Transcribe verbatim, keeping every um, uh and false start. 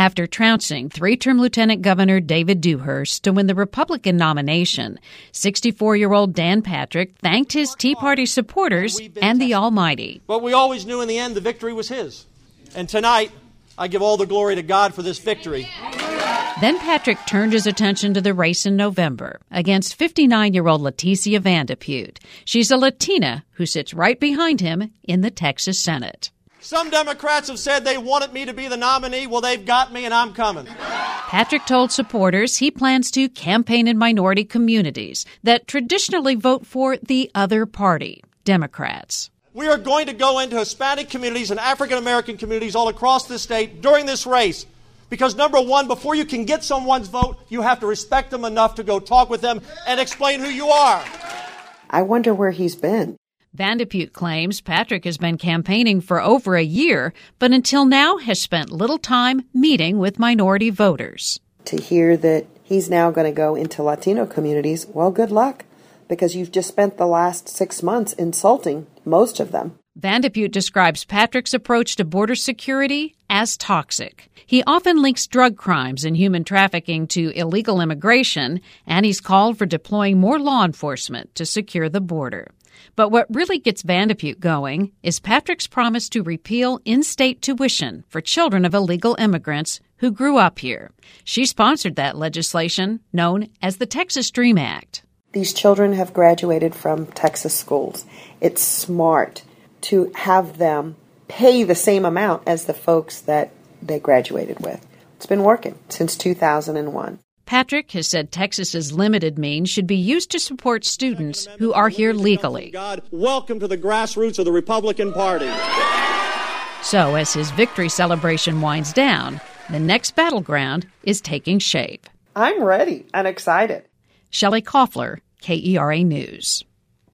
after trouncing three-term Lieutenant Governor David Dewhurst to win the Republican nomination. sixty-four-year-old Dan Patrick thanked his Tea Party supporters and the Almighty. But we always knew in the end the victory was his. And tonight, I give all the glory to God for this victory. Then Patrick turned his attention to the race in November against fifty-nine-year-old Leticia Vandepute. She's a Latina who sits right behind him in the Texas Senate. Some Democrats have said they wanted me to be the nominee. Well, they've got me, and I'm coming. Patrick told supporters he plans to campaign in minority communities that traditionally vote for the other party, Democrats. We are going to go into Hispanic communities and African-American communities all across the state during this race. Because, number one, before you can get someone's vote, you have to respect them enough to go talk with them and explain who you are. I wonder where he's been. Vandepute claims Patrick has been campaigning for over a year, but until now has spent little time meeting with minority voters. To hear that he's now going to go into Latino communities, well, good luck, because you've just spent the last six months insulting most of them. Vandepute describes Patrick's approach to border security as toxic. He often links drug crimes and human trafficking to illegal immigration, and he's called for deploying more law enforcement to secure the border. But what really gets Vandepute going is Patrick's promise to repeal in-state tuition for children of illegal immigrants who grew up here. She sponsored that legislation known as the Texas Dream Act. These children have graduated from Texas schools. It's smart to have them pay the same amount as the folks that they graduated with. It's been working since two thousand one. Patrick has said Texas's limited means should be used to support students who are here legally. God, welcome to the grassroots of the Republican Party. So as his victory celebration winds down, the next battleground is taking shape. I'm ready and excited. Shelley Koffler, K E R A News.